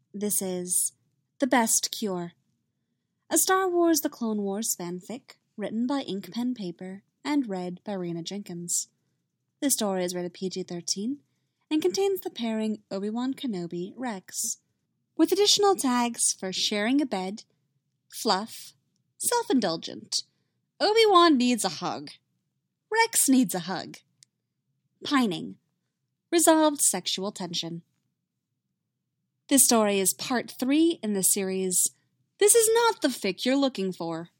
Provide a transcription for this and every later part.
This is The Best Cure, a Star Wars The Clone Wars fanfic written by Inkpen Paper and read by Rena Jenkins. This story is rated PG-13 and contains the pairing Obi-Wan Kenobi Rex, with additional tags for sharing a bed, fluff, self-indulgent, Obi-Wan needs a hug, Rex needs a hug, pining, resolved sexual tension. This story is part 3 in the series This Is Not the Fic You're Looking For.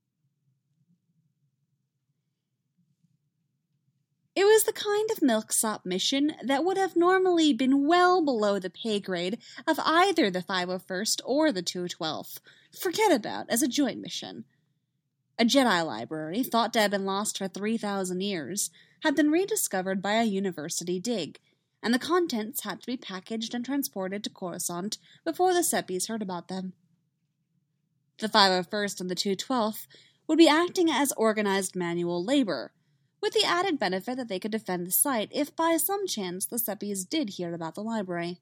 It was the kind of milksop mission that would have normally been well below the pay grade of either the 501st or the 212th, forget about as a joint mission. A Jedi library, thought to have been lost for 3,000 years, had been rediscovered by a university dig, and the contents had to be packaged and transported to Coruscant before the Seppies heard about them. The 501st and the 212th would be acting as organized manual labor, with the added benefit that they could defend the site if by some chance the Seppies did hear about the library.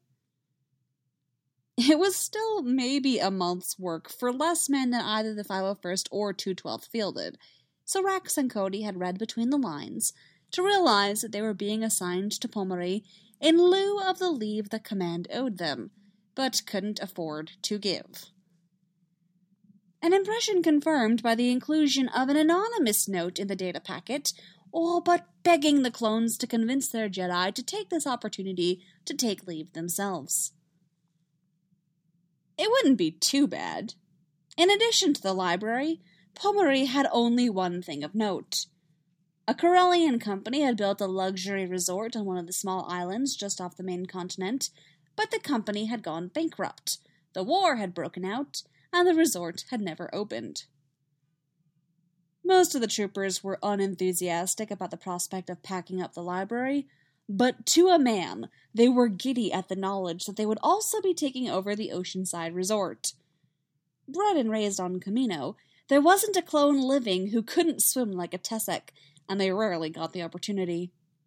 It was still maybe a month's work for less men than either the 501st or 212th fielded, so Rex and Cody had read between the lines to realize that they were being assigned to Pommery in lieu of the leave the command owed them, but couldn't afford to give. An impression confirmed by the inclusion of an anonymous note in the data packet, all but begging the clones to convince their Jedi to take this opportunity to take leave themselves. It wouldn't be too bad. In addition to the library, Pommery had only one thing of note. A Corellian company had built a luxury resort on one of the small islands just off the main continent, but the company had gone bankrupt, the war had broken out, and the resort had never opened. Most of the troopers were unenthusiastic about the prospect of packing up the library, but to a man, they were giddy at the knowledge that they would also be taking over the Oceanside Resort. Bred and raised on Kamino, there wasn't a clone living who couldn't swim like a Tessek, and they rarely got the opportunity.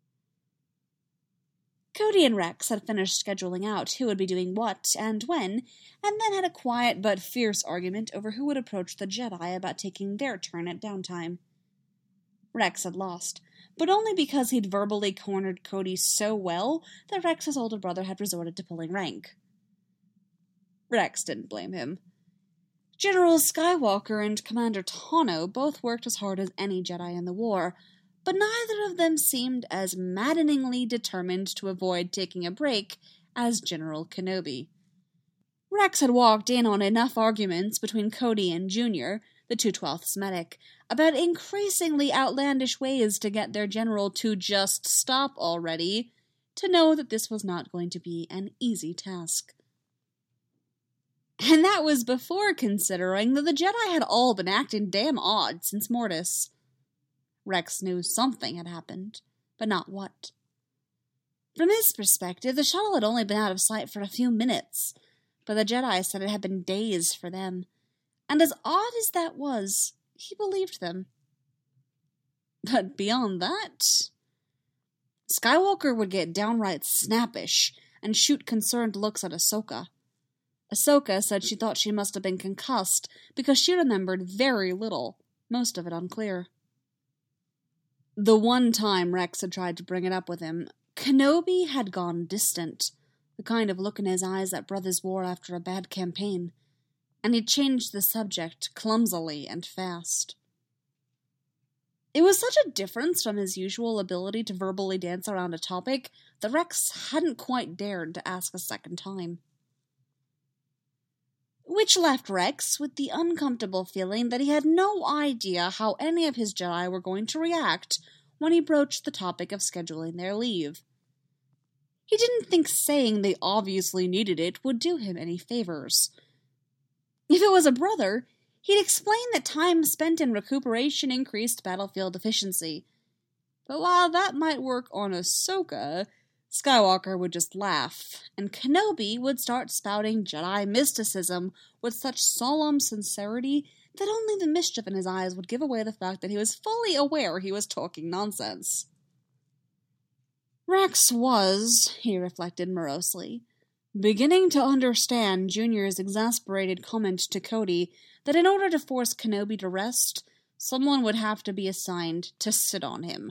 Cody and Rex had finished scheduling out who would be doing what and when, and then had a quiet but fierce argument over who would approach the Jedi about taking their turn at downtime. Rex had lost, but only because he'd verbally cornered Cody so well that Rex's older brother had resorted to pulling rank. Rex didn't blame him. General Skywalker and Commander Tano both worked as hard as any Jedi in the war, but neither of them seemed as maddeningly determined to avoid taking a break as General Kenobi. Rex had walked in on enough arguments between Cody and Junior, the 212th's medic, about increasingly outlandish ways to get their general to just stop already, to know that this was not going to be an easy task. And that was before considering that the Jedi had all been acting damn odd since Mortis. Rex knew something had happened, but not what. From his perspective, the shuttle had only been out of sight for a few minutes, but the Jedi said it had been days for them, and as odd as that was, he believed them. But beyond that, Skywalker would get downright snappish and shoot concerned looks at Ahsoka. Ahsoka said she thought she must have been concussed because she remembered very little, most of it unclear. The one time Rex had tried to bring it up with him, Kenobi had gone distant, the kind of look in his eyes that brothers wore after a bad campaign, and he'd changed the subject clumsily and fast. It was such a difference from his usual ability to verbally dance around a topic that Rex hadn't quite dared to ask a second time. Which left Rex with the uncomfortable feeling that he had no idea how any of his Jedi were going to react when he broached the topic of scheduling their leave. He didn't think saying they obviously needed it would do him any favors. If it was a brother, he'd explain that time spent in recuperation increased battlefield efficiency. But while that might work on Ahsoka, Skywalker would just laugh, and Kenobi would start spouting Jedi mysticism with such solemn sincerity that only the mischief in his eyes would give away the fact that he was fully aware he was talking nonsense. Rex was, he reflected morosely, beginning to understand Junior's exasperated comment to Cody that in order to force Kenobi to rest, someone would have to be assigned to sit on him.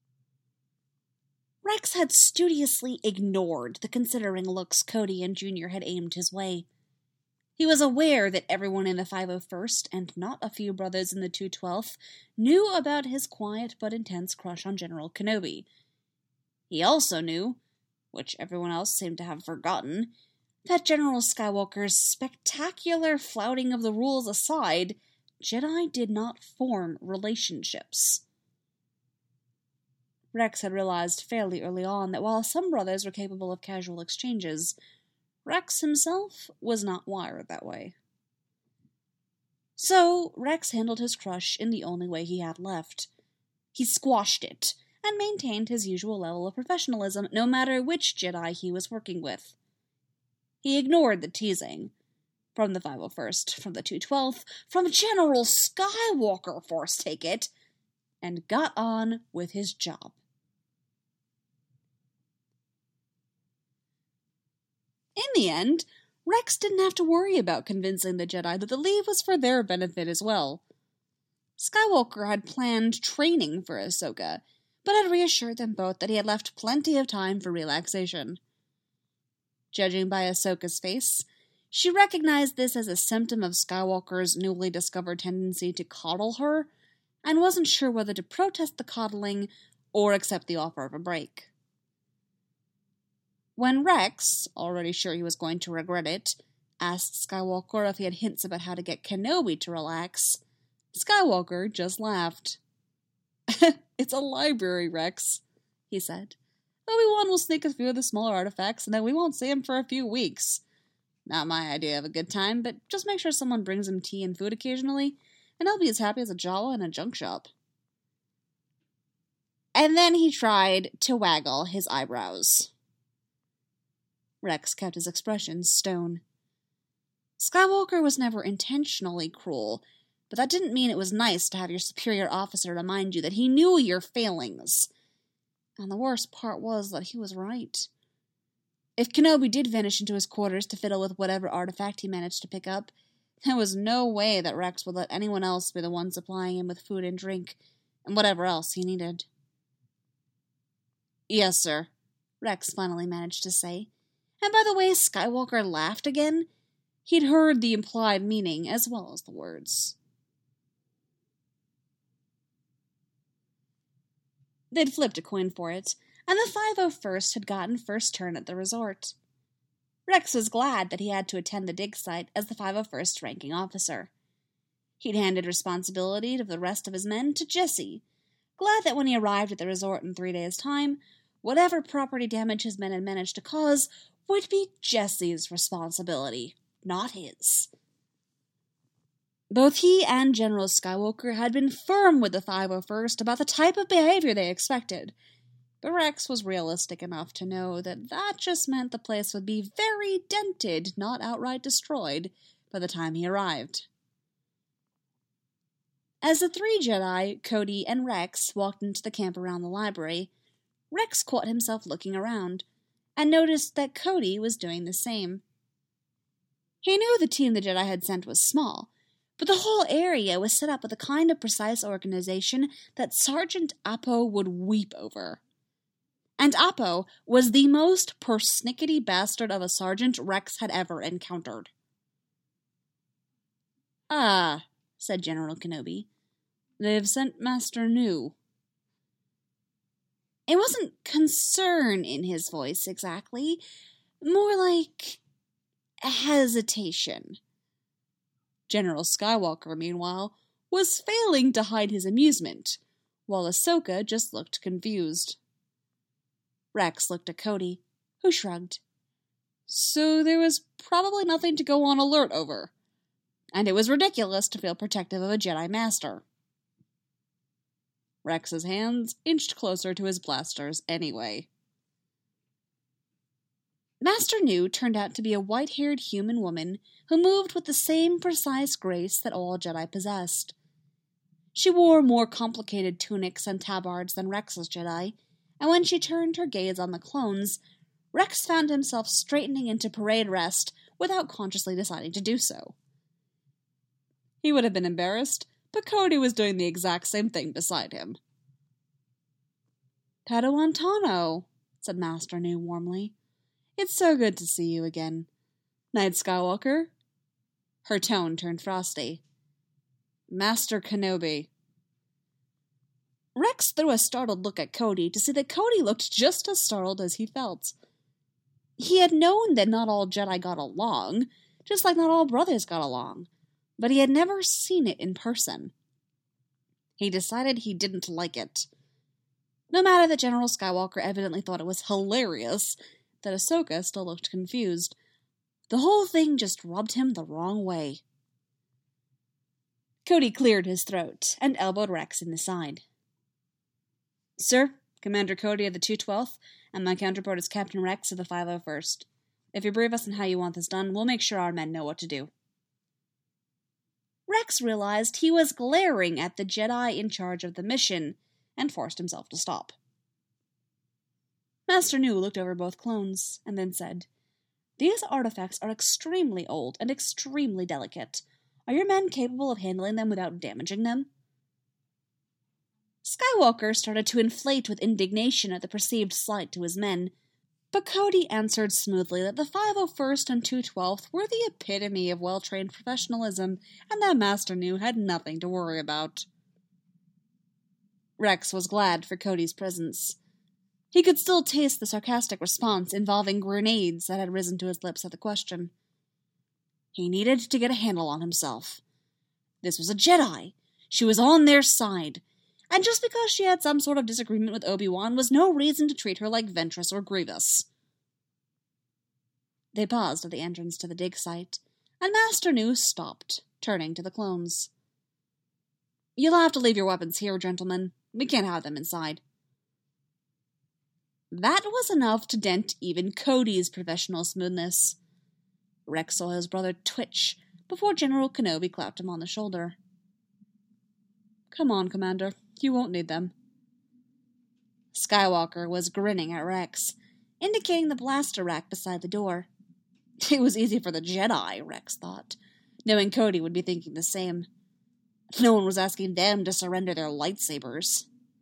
Rex had studiously ignored the considering looks Cody and Junior had aimed his way. He was aware that everyone in the 501st, and not a few brothers in the 212th, knew about his quiet but intense crush on General Kenobi. He also knew, which everyone else seemed to have forgotten, that General Skywalker's spectacular flouting of the rules aside, Jedi did not form relationships. Rex had realized fairly early on that while some brothers were capable of casual exchanges, Rex himself was not wired that way. So, Rex handled his crush in the only way he had left. He squashed it, and maintained his usual level of professionalism no matter which Jedi he was working with. He ignored the teasing. From the 501st, from the 212th, from General Skywalker, force take it, and got on with his job. In the end, Rex didn't have to worry about convincing the Jedi that the leave was for their benefit as well. Skywalker had planned training for Ahsoka, but had reassured them both that he had left plenty of time for relaxation. Judging by Ahsoka's face, she recognized this as a symptom of Skywalker's newly discovered tendency to coddle her, and wasn't sure whether to protest the coddling or accept the offer of a break. When Rex, already sure he was going to regret it, asked Skywalker if he had hints about how to get Kenobi to relax, Skywalker just laughed. "It's a library, Rex," he said. "Obi-Wan will sneak a few of the smaller artifacts, and then we won't see him for a few weeks. Not my idea of a good time, but just make sure someone brings him tea and food occasionally, and he'll be as happy as a Jawa in a junk shop." And then he tried to waggle his eyebrows. Rex kept his expression stone. Skywalker was never intentionally cruel, but that didn't mean it was nice to have your superior officer remind you that he knew your failings. And the worst part was that he was right. If Kenobi did vanish into his quarters to fiddle with whatever artifact he managed to pick up, there was no way that Rex would let anyone else be the one supplying him with food and drink, and whatever else he needed. "Yes, sir," Rex finally managed to say, and by the way Skywalker laughed again, he'd heard the implied meaning as well as the words. They'd flipped a coin for it, and the 501st had gotten first turn at the resort. Rex was glad that he had to attend the dig site as the 501st ranking officer. He'd handed responsibility of the rest of his men to Jesse, glad that when he arrived at the resort in 3 days' time, whatever property damage his men had managed to cause would be Jesse's responsibility, not his. Both he and General Skywalker had been firm with the 501st about the type of behavior they expected, but Rex was realistic enough to know that that just meant the place would be very dented, not outright destroyed, by the time he arrived. As the three Jedi, Cody, and Rex walked into the camp around the library, Rex caught himself looking around, and noticed that Cody was doing the same. He knew the team the Jedi had sent was small, but the whole area was set up with the kind of precise organization that Sergeant Appo would weep over. And Appo was the most persnickety bastard of a sergeant Rex had ever encountered. "Ah," said General Kenobi, "they've sent Master New." It wasn't concern in his voice exactly, more like hesitation. General Skywalker, meanwhile, was failing to hide his amusement, while Ahsoka just looked confused. Rex looked at Cody, who shrugged. So there was probably nothing to go on alert over, and it was ridiculous to feel protective of a Jedi Master. Rex's hands inched closer to his blasters anyway. Master New turned out to be a white-haired human woman who moved with the same precise grace that all Jedi possessed. She wore more complicated tunics and tabards than Rex's Jedi, and when she turned her gaze on the clones, Rex found himself straightening into parade rest without consciously deciding to do so. He would have been embarrassed, but Cody was doing the exact same thing beside him. "Padawan Tano," said Master Nu warmly. "It's so good to see you again. Knight Skywalker?" Her tone turned frosty. "Master Kenobi." Rex threw a startled look at Cody to see that Cody looked just as startled as he felt. He had known that not all Jedi got along, just like not all brothers got along, but he had never seen it in person. He decided he didn't like it. No matter that General Skywalker evidently thought it was hilarious, that Ahsoka still looked confused. The whole thing just rubbed him the wrong way. Cody cleared his throat and elbowed Rex in the side. "Sir, Commander Cody of the 212th, and my counterpart is Captain Rex of the 501st. If you brief us on how you want this done, we'll make sure our men know what to do." Rex realized he was glaring at the Jedi in charge of the mission, and forced himself to stop. Master Nu looked over both clones, and then said, "These artifacts are extremely old and extremely delicate. Are your men capable of handling them without damaging them?" Skywalker started to inflate with indignation at the perceived slight to his men, but Cody answered smoothly that the 501st and 212th were the epitome of well-trained professionalism, and that Master Nu had nothing to worry about. Rex was glad for Cody's presence. He could still taste the sarcastic response involving grenades that had risen to his lips at the question. He needed to get a handle on himself. This was a Jedi. She was on their side. And just because she had some sort of disagreement with Obi-Wan was no reason to treat her like Ventress or Grievous. They paused at the entrance to the dig site, and Master Nu stopped, turning to the clones. "You'll have to leave your weapons here, gentlemen. We can't have them inside." That was enough to dent even Cody's professional smoothness. Rex saw his brother twitch before General Kenobi clapped him on the shoulder. "Come on, Commander. You won't need them." Skywalker was grinning at Rex, indicating the blaster rack beside the door. It was easy for the Jedi, Rex thought, knowing Cody would be thinking the same. No one was asking them to surrender their lightsabers.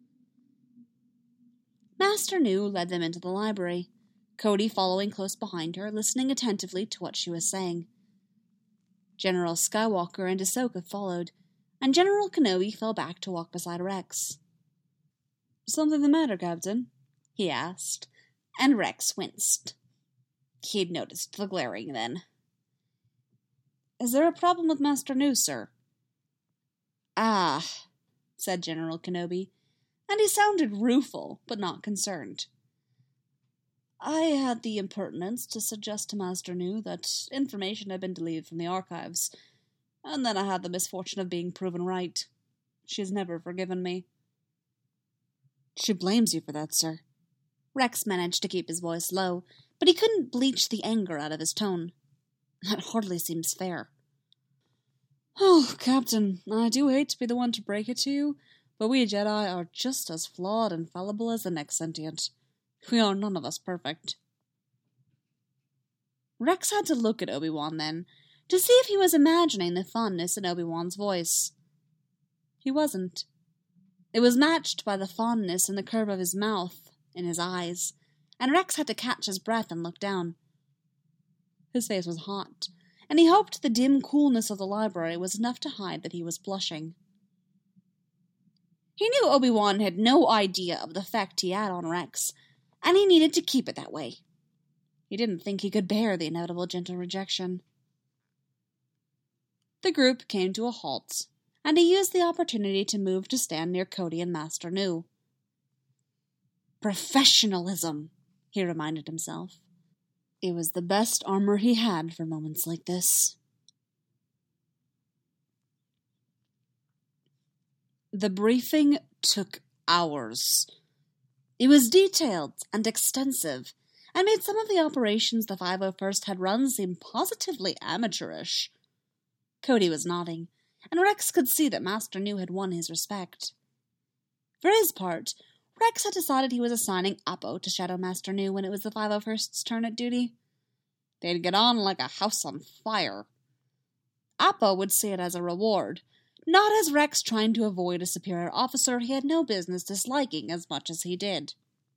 Master Nu led them into the library, Cody following close behind her, listening attentively to what she was saying. General Skywalker and Ahsoka followed, and General Kenobi fell back to walk beside Rex. "Something the matter, Captain?" he asked, and Rex winced. He'd noticed the glaring then. "Is there a problem with Master Nu, sir?" "Ah," said General Kenobi, and he sounded rueful, but not concerned. "I had the impertinence to suggest to Master Nu that information had been deleted from the archives, and then I had the misfortune of being proven right. She's never forgiven me." "She blames you for that, sir." Rex managed to keep his voice low, but he couldn't bleach the anger out of his tone. "That hardly seems fair." "Oh, Captain, I do hate to be the one to break it to you, but we Jedi are just as flawed and fallible as the next sentient. We are none of us perfect." Rex had to look at Obi-Wan then, to see if he was imagining the fondness in Obi-Wan's voice. He wasn't. It was matched by the fondness in the curve of his mouth, in his eyes, and Rex had to catch his breath and look down. His face was hot, and he hoped the dim coolness of the library was enough to hide that he was blushing. He knew Obi-Wan had no idea of the effect he had on Rex, and he needed to keep it that way. He didn't think he could bear the inevitable gentle rejection. The group came to a halt, and he used the opportunity to move to stand near Cody and Master Nu. Professionalism, he reminded himself. It was the best armor he had for moments like this. The briefing took hours. It was detailed and extensive, and made some of the operations the 501st had run seem positively amateurish. Cody was nodding, and Rex could see that Master Nu had won his respect. For his part, Rex had decided he was assigning Appo to shadow Master Nu when it was the 501st's turn at duty. They'd get on like a house on fire. Appo would see it as a reward, not as Rex trying to avoid a superior officer he had no business disliking as much as he did.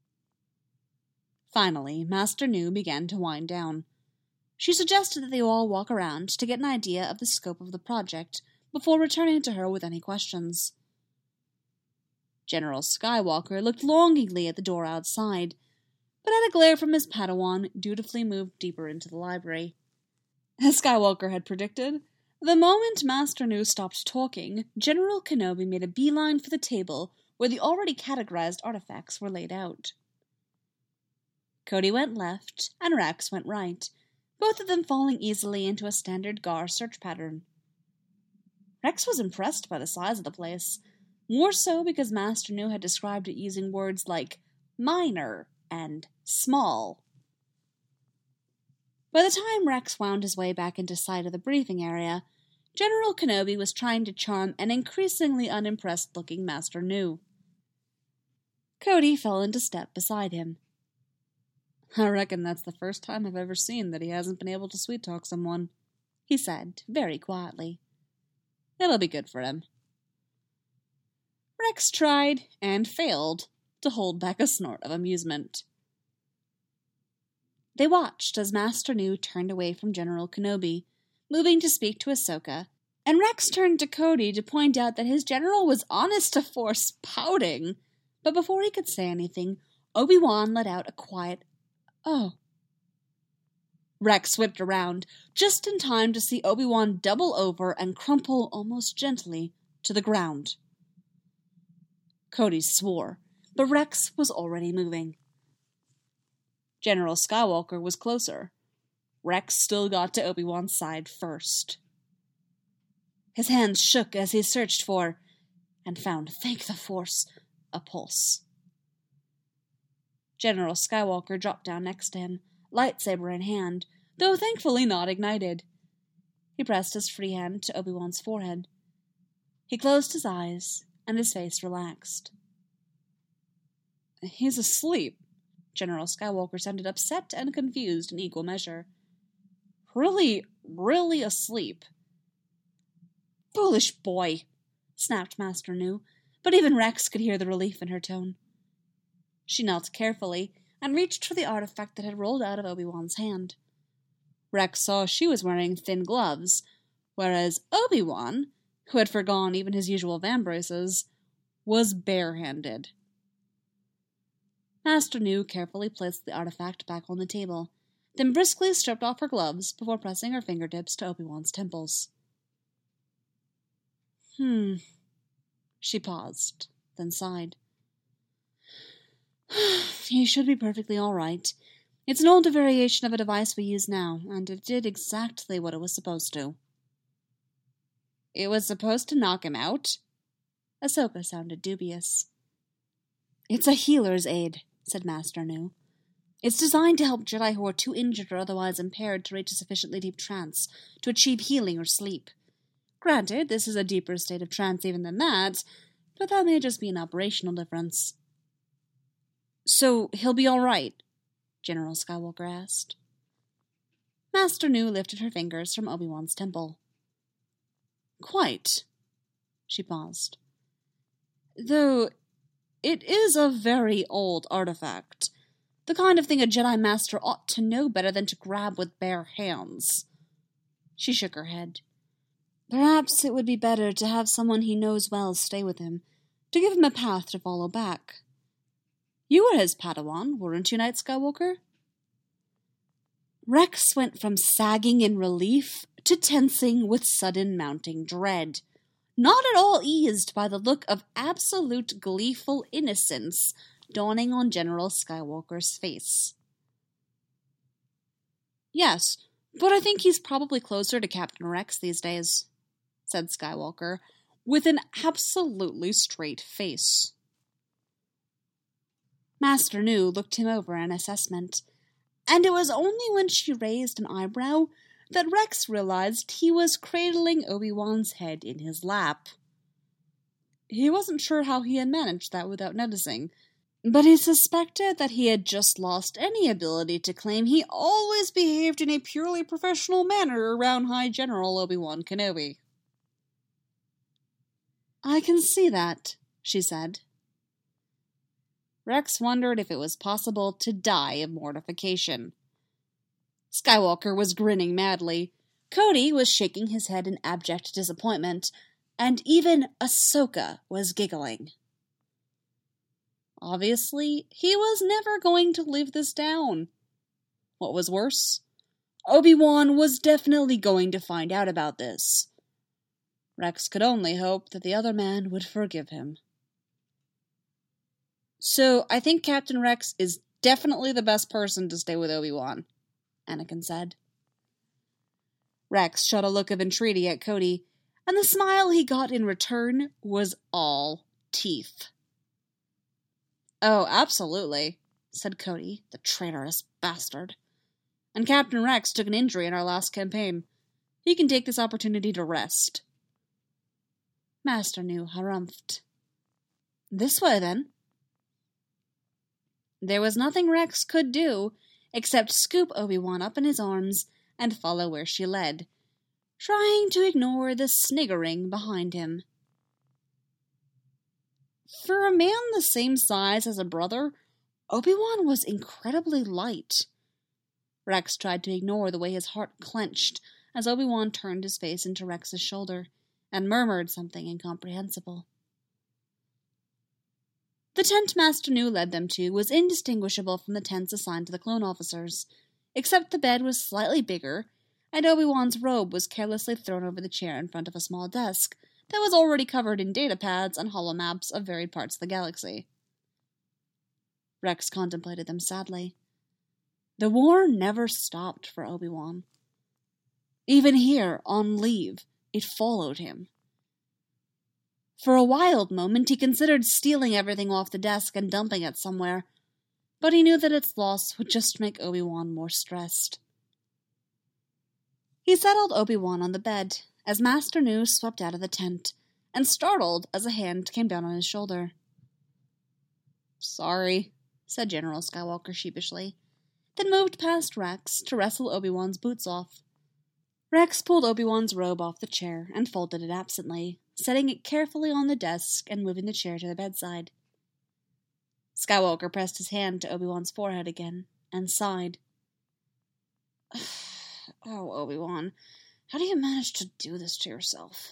Finally, Master Nu began to wind down. She suggested that they all walk around to get an idea of the scope of the project before returning to her with any questions. General Skywalker looked longingly at the door outside, but at a glare from his Padawan, dutifully moved deeper into the library. As Skywalker had predicted, the moment Master Nu stopped talking, General Kenobi made a beeline for the table where the already categorized artifacts were laid out. Cody went left, and Rex went right, both of them falling easily into a standard GAR search pattern. Rex was impressed by the size of the place, more so because Master Nu had described it using words like minor and small. By the time Rex wound his way back into sight of the briefing area, General Kenobi was trying to charm an increasingly unimpressed-looking Master Nu. Cody fell into step beside him. "I reckon that's the first time I've ever seen that he hasn't been able to sweet-talk someone," he said, very quietly. "It'll be good for him." Rex tried, and failed, to hold back a snort of amusement. They watched as Master Nu turned away from General Kenobi, moving to speak to Ahsoka, and Rex turned to Cody to point out that his general was honest to force pouting. But before he could say anything, Obi-Wan let out a quiet, "Oh." Rex whipped around, just in time to see Obi-Wan double over and crumple almost gently to the ground. Cody swore, but Rex was already moving. General Skywalker was closer. Rex still got to Obi-Wan's side first. His hands shook as he searched for, and found, thank the Force, a pulse. General Skywalker dropped down next to him, lightsaber in hand, though thankfully not ignited. He pressed his free hand to Obi-Wan's forehead. He closed his eyes, and his face relaxed. "He's asleep." General Skywalker sounded upset and confused in equal measure. "Really, really asleep." "Foolish boy," snapped Master Nu, but even Rex could hear the relief in her tone. She knelt carefully and reached for the artifact that had rolled out of Obi-Wan's hand. Rex saw she was wearing thin gloves, whereas Obi-Wan, who had forgone even his usual vambraces, was barehanded. Master Nu carefully placed the artifact back on the table, then briskly stripped off her gloves before pressing her fingertips to Obi-Wan's temples. She paused, then sighed. "He should be perfectly all right. It's an older variation of a device we use now, and it did exactly what it was supposed to." "It was supposed to knock him out?" Ahsoka sounded dubious. "It's a healer's aid," said Master Nu. "It's designed to help Jedi who are too injured or otherwise impaired to reach a sufficiently deep trance to achieve healing or sleep. Granted, this is a deeper state of trance even than that, but that may just be an operational difference." "So he'll be all right?" General Skywalker asked. Master Nu lifted her fingers from Obi-Wan's temple. "Quite." She paused. "Though it is a very old artifact. The kind of thing a Jedi Master ought to know better than to grab with bare hands." She shook her head. "Perhaps it would be better to have someone he knows well stay with him, to give him a path to follow back. You were his Padawan, weren't you, Knight Skywalker?" Rex went from sagging in relief to tensing with sudden mounting dread, not at all eased by the look of absolute gleeful innocence dawning on General Skywalker's face. "Yes, but I think he's probably closer to Captain Rex these days," said Skywalker, with an absolutely straight face. Master Nu looked him over in assessment, and it was only when she raised an eyebrow that Rex realized he was cradling Obi-Wan's head in his lap. He wasn't sure how he had managed that without noticing, But he suspected that he had just lost any ability to claim he always behaved in a purely professional manner around High General Obi-Wan Kenobi. "I can see that," she said. Rex wondered if it was possible to die of mortification. Skywalker was grinning madly. Cody was shaking his head in abject disappointment, and even Ahsoka was giggling. Obviously, he was never going to live this down. What was worse, Obi-Wan was definitely going to find out about this. Rex could only hope that the other man would forgive him. "So, I think Captain Rex is definitely the best person to stay with Obi-Wan," Anakin said. Rex shot a look of entreaty at Cody, and the smile he got in return was all teeth. "Oh, absolutely," said Cody, the traitorous bastard. "And Captain Rex took an injury in our last campaign. He can take this opportunity to rest." Master Nu harumphed. "This way, then." There was nothing Rex could do except scoop Obi-Wan up in his arms and follow where she led, trying to ignore the sniggering behind him. For a man the same size as a brother, Obi-Wan was incredibly light. Rex tried to ignore the way his heart clenched as Obi-Wan turned his face into Rex's shoulder and murmured something incomprehensible. The tent Master Nu led them to was indistinguishable from the tents assigned to the clone officers, except the bed was slightly bigger, and Obi-Wan's robe was carelessly thrown over the chair in front of a small desk that was already covered in data pads and holomaps of varied parts of the galaxy. Rex contemplated them sadly. The war never stopped for Obi-Wan. Even here, on leave, it followed him. For a wild moment, he considered stealing everything off the desk and dumping it somewhere, but he knew that its loss would just make Obi-Wan more stressed. He settled Obi-Wan on the bed as Master Nu swept out of the tent, and startled as a hand came down on his shoulder. "Sorry," said General Skywalker sheepishly, then moved past Rex to wrestle Obi-Wan's boots off. Rex pulled Obi-Wan's robe off the chair and folded it absently, setting it carefully on the desk and moving the chair to the bedside. Skywalker pressed his hand to Obi-Wan's forehead again and sighed. "Oh, Obi-Wan, how do you manage to do this to yourself?"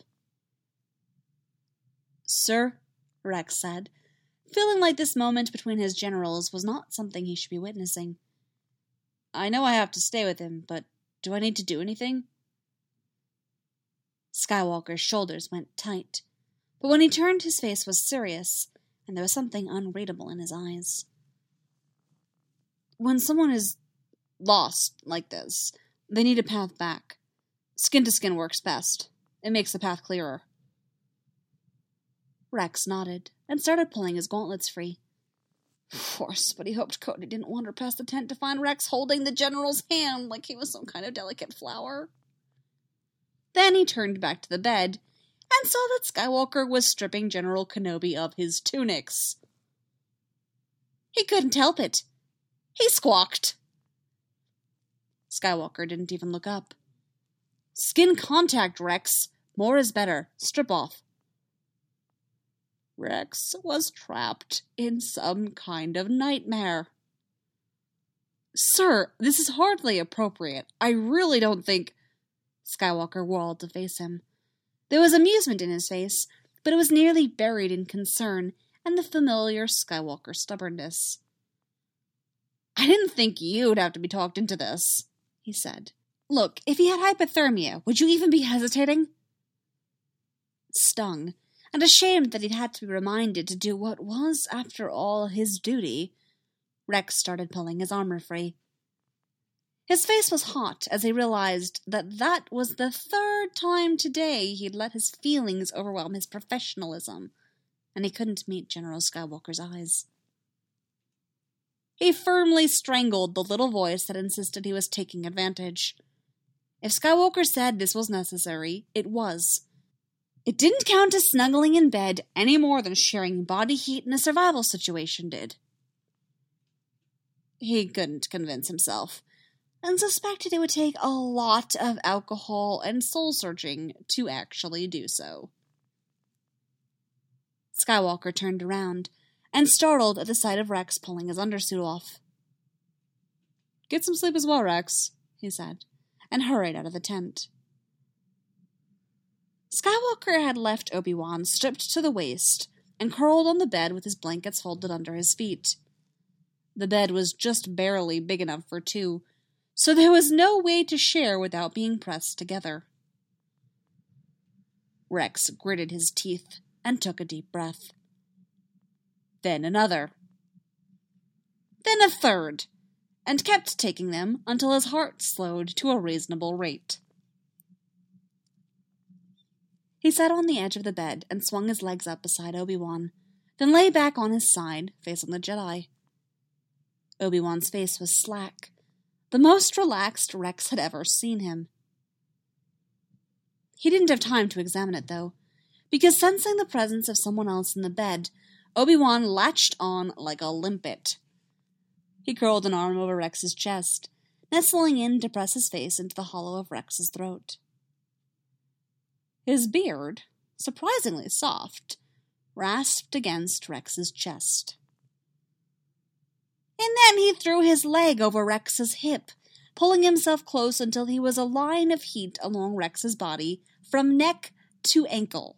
"Sir," Rex said, feeling like this moment between his generals was not something he should be witnessing. "I know I have to stay with him, but do I need to do anything?" Skywalker's shoulders went tight, but when he turned his face was serious, and there was something unreadable in his eyes. "When someone is lost like this, they need a path back. Skin-to-skin works best. It makes the path clearer." Rex nodded and started pulling his gauntlets free. Of course, but he hoped Cody didn't wander past the tent to find Rex holding the general's hand like he was some kind of delicate flower. Then he turned back to the bed and saw that Skywalker was stripping General Kenobi of his tunics. He couldn't help it. He squawked. Skywalker didn't even look up. "Skin contact, Rex. More is better. Strip off." Rex was trapped in some kind of nightmare. "Sir, this is hardly appropriate. I really don't think—" Skywalker whirled to face him. There was amusement in his face, but it was nearly buried in concern and the familiar Skywalker stubbornness. "I didn't think you'd have to be talked into this," he said. "Look, if he had hypothermia, would you even be hesitating?" Stung, and ashamed that he'd had to be reminded to do what was, after all, his duty, Rex started pulling his armor free. His face was hot as he realized that was the third time today he'd let his feelings overwhelm his professionalism, and he couldn't meet General Skywalker's eyes. He firmly strangled the little voice that insisted he was taking advantage. If Skywalker said this was necessary, it was. It didn't count as snuggling in bed any more than sharing body heat in a survival situation did. He couldn't convince himself, and suspected it would take a lot of alcohol and soul-searching to actually do so. Skywalker turned around, and startled at the sight of Rex pulling his undersuit off. "Get some sleep as well, Rex," he said, and hurried out of the tent. Skywalker had left Obi-Wan stripped to the waist and curled on the bed with his blankets folded under his feet. The bed was just barely big enough for two, so there was no way to share without being pressed together. Rex gritted his teeth and took a deep breath. Then another. Then a third, and kept taking them until his heart slowed to a reasonable rate. He sat on the edge of the bed and swung his legs up beside Obi-Wan, then lay back on his side, facing the Jedi. Obi-Wan's face was slack, the most relaxed Rex had ever seen him. He didn't have time to examine it, though, because sensing the presence of someone else in the bed, Obi-Wan latched on like a limpet. He curled an arm over Rex's chest, nestling in to press his face into the hollow of Rex's throat. His beard, surprisingly soft, rasped against Rex's chest. And then he threw his leg over Rex's hip, pulling himself close until he was a line of heat along Rex's body from neck to ankle.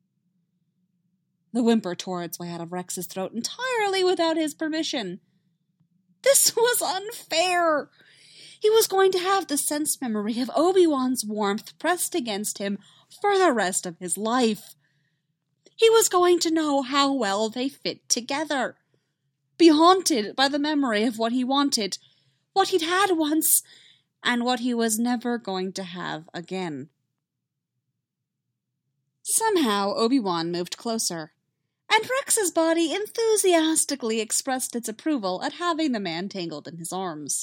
The whimper tore its way out of Rex's throat entirely without his permission. This was unfair! He was going to have the sense memory of Obi-Wan's warmth pressed against him for the rest of his life. He was going to know how well they fit together. Be haunted by the memory of what he wanted, what he'd had once, and what he was never going to have again. Somehow Obi-Wan moved closer, and Rex's body enthusiastically expressed its approval at having the man tangled in his arms.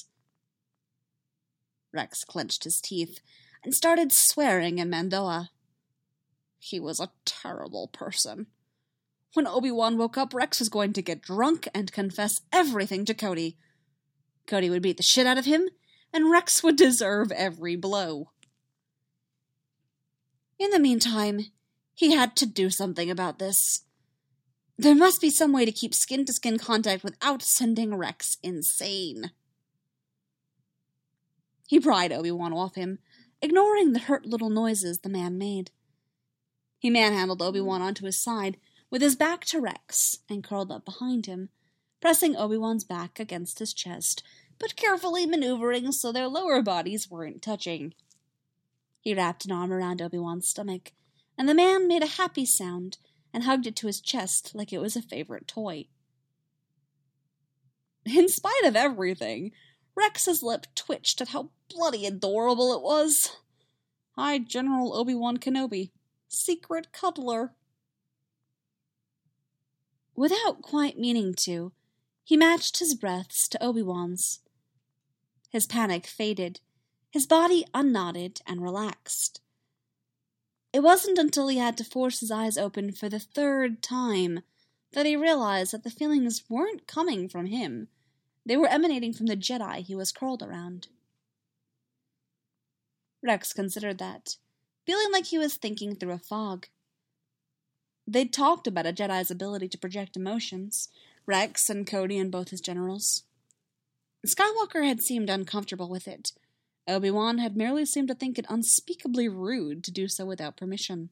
Rex clenched his teeth and started swearing in Mando'a. He was a terrible person. When Obi-Wan woke up, Rex was going to get drunk and confess everything to Cody. Cody would beat the shit out of him, and Rex would deserve every blow. In the meantime, he had to do something about this. There must be some way to keep skin-to-skin contact without sending Rex insane. He pried Obi-Wan off him, ignoring the hurt little noises the man made. He manhandled Obi-Wan onto his side, with his back to Rex, and curled up behind him, pressing Obi-Wan's back against his chest, but carefully maneuvering so their lower bodies weren't touching. He wrapped an arm around Obi-Wan's stomach, and the man made a happy sound and hugged it to his chest like it was a favorite toy. In spite of everything, Rex's lip twitched at how bloody adorable it was. Hi, General Obi-Wan Kenobi, secret cuddler. Without quite meaning to, he matched his breaths to Obi-Wan's. His panic faded, his body unknotted and relaxed. It wasn't until he had to force his eyes open for the third time that he realized that the feelings weren't coming from him. They were emanating from the Jedi he was curled around. Rex considered that, feeling like he was thinking through a fog. They'd talked about a Jedi's ability to project emotions, Rex and Cody and both his generals. Skywalker had seemed uncomfortable with it. Obi-Wan had merely seemed to think it unspeakably rude to do so without permission.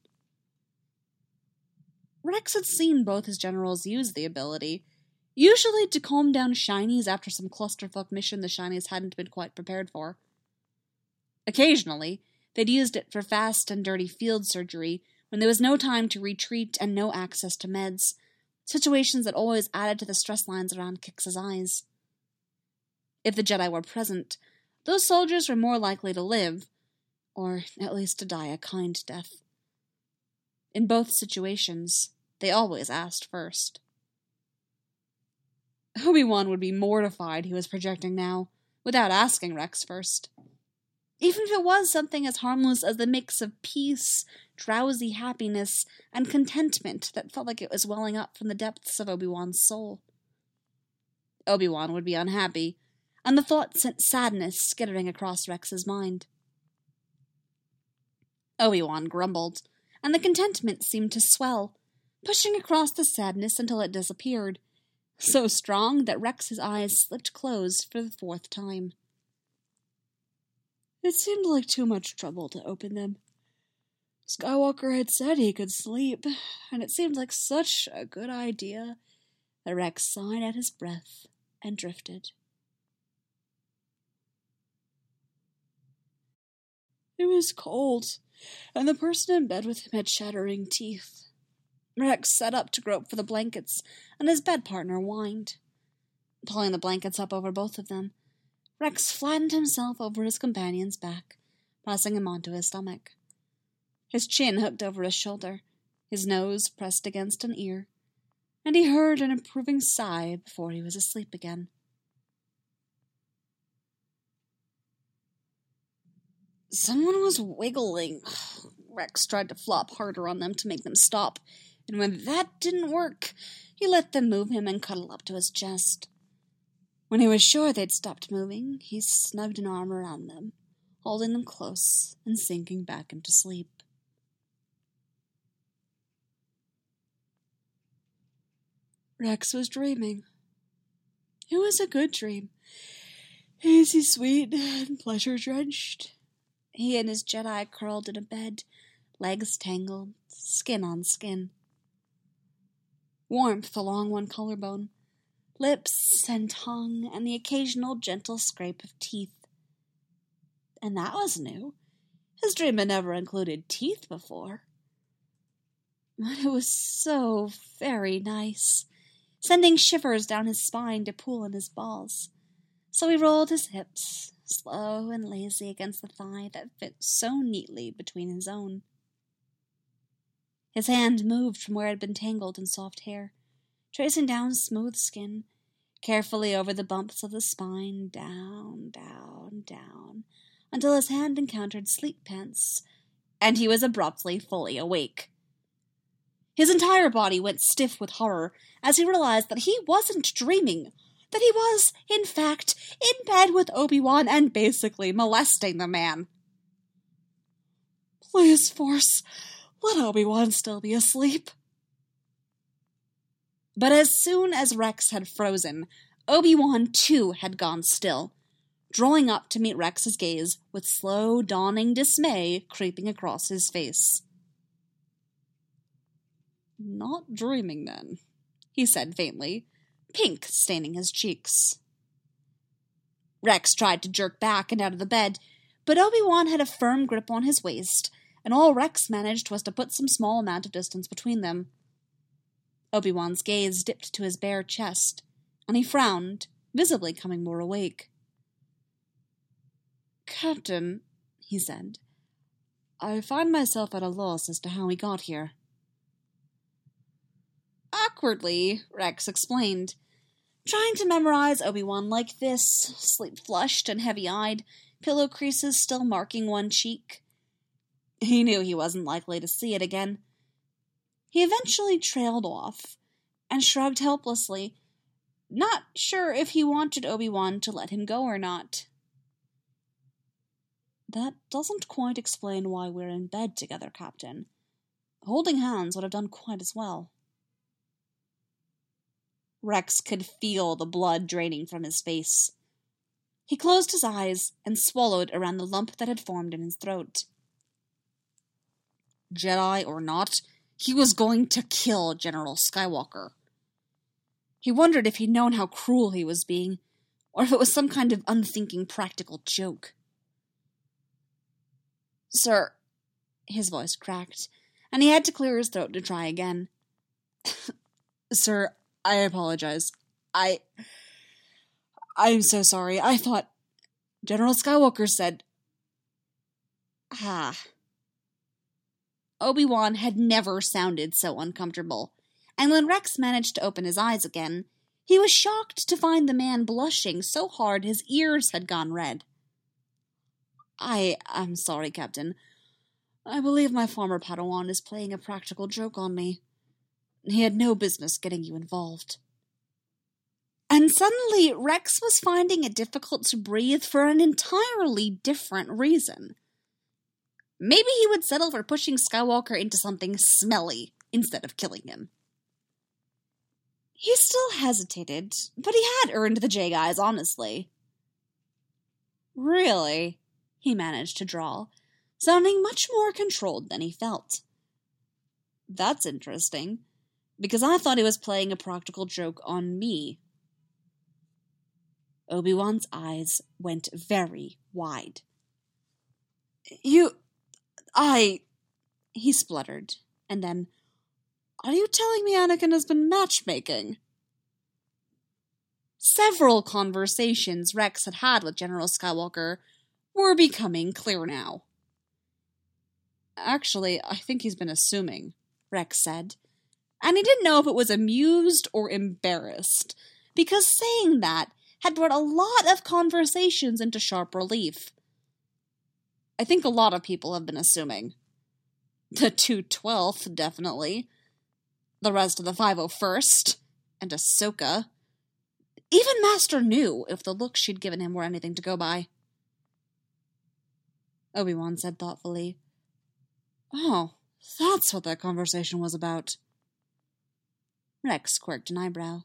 Rex had seen both his generals use the ability, usually to calm down shinies after some clusterfuck mission the shinies hadn't been quite prepared for. Occasionally, they'd used it for fast and dirty field surgery when there was no time to retreat and no access to meds, situations that always added to the stress lines around Kix's eyes. If the Jedi were present, those soldiers were more likely to live, or at least to die a kind death. In both situations, they always asked first. Obi-Wan would be mortified he was projecting now, without asking Rex first. Even if it was something as harmless as the mix of peace, drowsy happiness, and contentment that felt like it was welling up from the depths of Obi-Wan's soul. Obi-Wan would be unhappy, and the thought sent sadness skittering across Rex's mind. Obi-Wan grumbled, and the contentment seemed to swell, pushing across the sadness until it disappeared, so strong that Rex's eyes slipped closed for the fourth time. It seemed like too much trouble to open them. Skywalker had said he could sleep, and it seemed like such a good idea that Rex sighed out his breath and drifted. It was cold, and the person in bed with him had chattering teeth. Rex sat up to grope for the blankets, and his bed partner whined. Pulling the blankets up over both of them, Rex flattened himself over his companion's back, pressing him onto his stomach. His chin hooked over his shoulder, his nose pressed against an ear, and he heard an improving sigh before he was asleep again. Someone was wiggling. Rex tried to flop harder on them to make them stop, and when that didn't work, he let them move him and cuddle up to his chest. When he was sure they'd stopped moving, he snugged an arm around them, holding them close and sinking back into sleep. Rex was dreaming. It was a good dream. Easy, sweet, and pleasure-drenched. He and his Jedi curled in a bed, legs tangled, skin on skin. Warmth along one collarbone, lips and tongue, and the occasional gentle scrape of teeth. And that was new. His dream had never included teeth before. But it was so very nice, sending shivers down his spine to pool in his balls. So he rolled his hips, slow and lazy against the thigh that fit so neatly between his own. His hand moved from where it had been tangled in soft hair, tracing down smooth skin, carefully over the bumps of the spine, down, down, down, until his hand encountered sleep pants, and he was abruptly fully awake. His entire body went stiff with horror as he realized that he wasn't dreaming, that he was, in fact, in bed with Obi-Wan and basically molesting the man. Please, Force, let Obi-Wan still be asleep. But as soon as Rex had frozen, Obi-Wan too had gone still, drawing up to meet Rex's gaze with slow, dawning dismay creeping across his face. Not dreaming, then, he said faintly, pink staining his cheeks. Rex tried to jerk back and out of the bed, but Obi-Wan had a firm grip on his waist, and all Rex managed was to put some small amount of distance between them. Obi-Wan's gaze dipped to his bare chest, and he frowned, visibly coming more awake. Captain, he said, I find myself at a loss as to how we got here. Awkwardly, Rex explained, trying to memorize Obi-Wan like this, sleep-flushed and heavy-eyed, pillow creases still marking one cheek. He knew he wasn't likely to see it again. He eventually trailed off, and shrugged helplessly, not sure if he wanted Obi-Wan to let him go or not. That doesn't quite explain why we're in bed together, Captain. Holding hands would have done quite as well. Rex could feel the blood draining from his face. He closed his eyes and swallowed around the lump that had formed in his throat. Jedi or not, he was going to kill General Skywalker. He wondered if he'd known how cruel he was being, or if it was some kind of unthinking practical joke. Sir, his voice cracked, and he had to clear his throat to try again. Sir, I apologize. I'm so sorry. I thought General Skywalker said... Obi-Wan had never sounded so uncomfortable, and when Rex managed to open his eyes again, he was shocked to find the man blushing so hard his ears had gone red. I'm sorry, Captain. I believe my former Padawan is playing a practical joke on me. He had no business getting you involved. And And suddenly, Rex was finding it difficult to breathe for an entirely different reason. Maybe he would settle for pushing Skywalker into something smelly instead of killing him. He still hesitated, but he had earned the J-Guys, honestly. Really? He managed to drawl, sounding much more controlled than he felt. That's interesting, because I thought he was playing a practical joke on me. Obi-Wan's eyes went very wide. He spluttered, and then, "Are you telling me Anakin has been matchmaking?" Several conversations Rex had had with General Skywalker were becoming clear now. "Actually, I think he's been assuming," Rex said, and he didn't know if it was amused or embarrassed, because saying that had brought a lot of conversations into sharp relief. "I think a lot of people have been assuming. The 212th, definitely. The rest of the 501st, and Ahsoka. Even Master knew if the looks she'd given him were anything to go by." Obi-Wan said thoughtfully, "Oh, that's what that conversation was about." Rex quirked an eyebrow.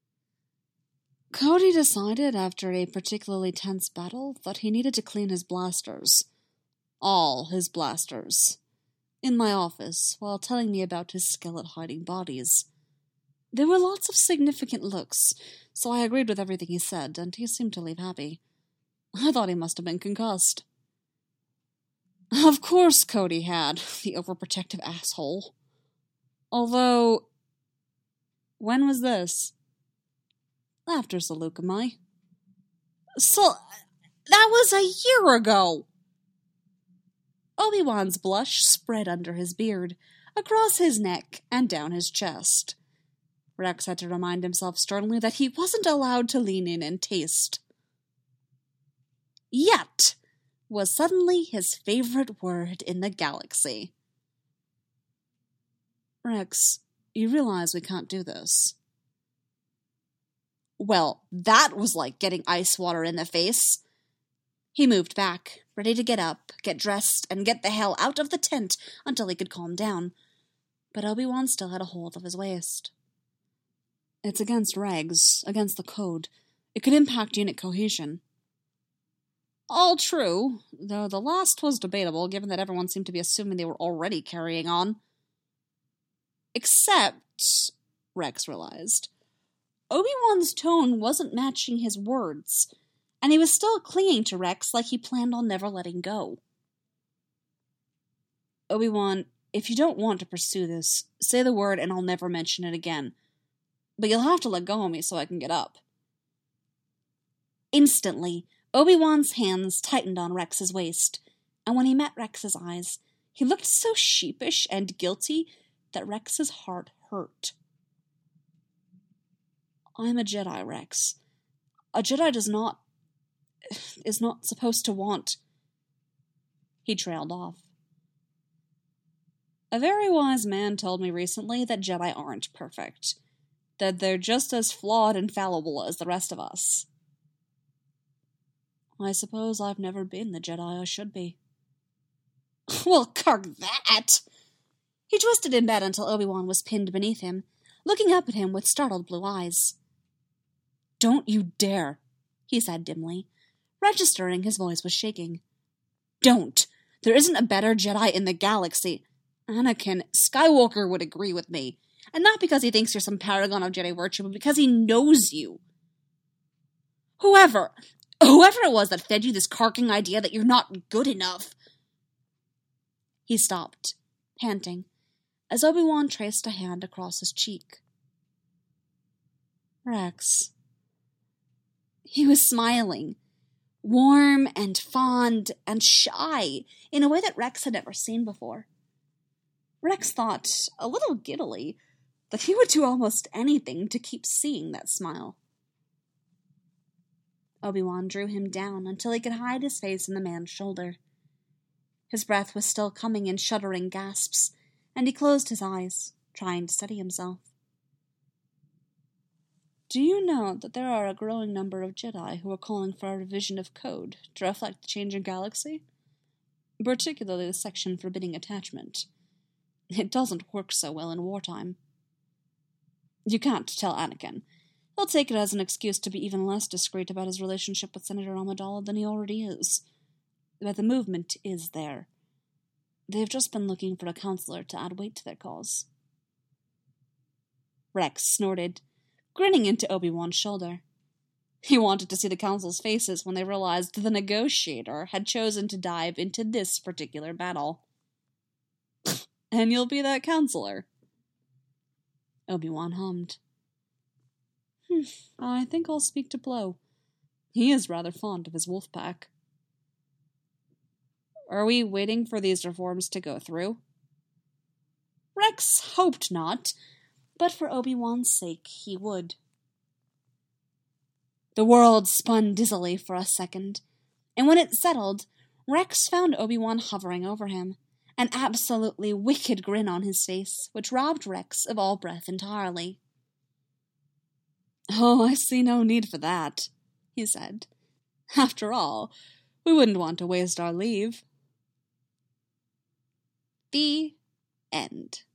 "Cody decided after a particularly tense battle that he needed to clean his blasters. All his blasters. In my office, while telling me about his skill at hiding bodies. There were lots of significant looks, so I agreed with everything he said, and he seemed to leave happy. I thought he must have been concussed." Of course Cody had, the overprotective asshole. Although, when was this? After Saleucami. So, that was a year ago! Obi-Wan's blush spread under his beard, across his neck, and down his chest. Rex had to remind himself sternly that he wasn't allowed to lean in and taste. Yet was suddenly his favorite word in the galaxy. "Rex, you realize we can't do this." Well, that was like getting ice water in the face. He moved back, ready to get up, get dressed, and get the hell out of the tent until he could calm down. But Obi-Wan still had a hold of his waist. "It's against regs, against the code. It could impact unit cohesion." All true, though the last was debatable, given that everyone seemed to be assuming they were already carrying on. Except, Rex realized, Obi-Wan's tone wasn't matching his words, and he was still clinging to Rex like he planned on never letting go. "Obi-Wan, if you don't want to pursue this, say the word and I'll never mention it again. But you'll have to let go of me so I can get up." Instantly, Obi-Wan's hands tightened on Rex's waist, and when he met Rex's eyes, he looked so sheepish and guilty that Rex's heart hurt. "I'm a Jedi, Rex. A Jedi is not supposed to want..." He trailed off. "A very wise man told me recently that Jedi aren't perfect, that they're just as flawed and fallible as the rest of us. I suppose I've never been the Jedi I should be." "Well, cark that!" He twisted in bed until Obi-Wan was pinned beneath him, looking up at him with startled blue eyes. "Don't you dare," he said dimly, registering his voice was shaking. "Don't! There isn't a better Jedi in the galaxy. Anakin, Skywalker would agree with me, and not because he thinks you're some paragon of Jedi virtue, but because he knows you. Whoever it was that fed you this carking idea that you're not good enough." He stopped, panting, as Obi-Wan traced a hand across his cheek. "Rex." He was smiling, warm and fond and shy, in a way that Rex had never seen before. Rex thought, a little giddily, that he would do almost anything to keep seeing that smile. Obi-Wan drew him down until he could hide his face in the man's shoulder. His breath was still coming in shuddering gasps, and he closed his eyes, trying to steady himself. Do you know that there are a growing number of Jedi who are calling for a revision of code to reflect the changing galaxy? Particularly the section forbidding attachment. It doesn't work so well in wartime. You can't tell Anakin. He'll take it as an excuse to be even less discreet about his relationship with Senator Amidala than he already is. But the movement is there. They've just been looking for a counselor to add weight to their cause. Rex snorted, grinning into Obi-Wan's shoulder. He wanted to see the council's faces when they realized the negotiator had chosen to dive into this particular battle. And you'll be that counselor. Obi-Wan hummed. I think I'll speak to Plo. He is rather fond of his wolf pack. Are we waiting for these reforms to go through? Rex hoped not, but for Obi-Wan's sake he would. The world spun dizzily for a second, and when it settled, Rex found Obi-Wan hovering over him, an absolutely wicked grin on his face, which robbed Rex of all breath entirely. Oh, I see no need for that, he said. After all, we wouldn't want to waste our leave. The end.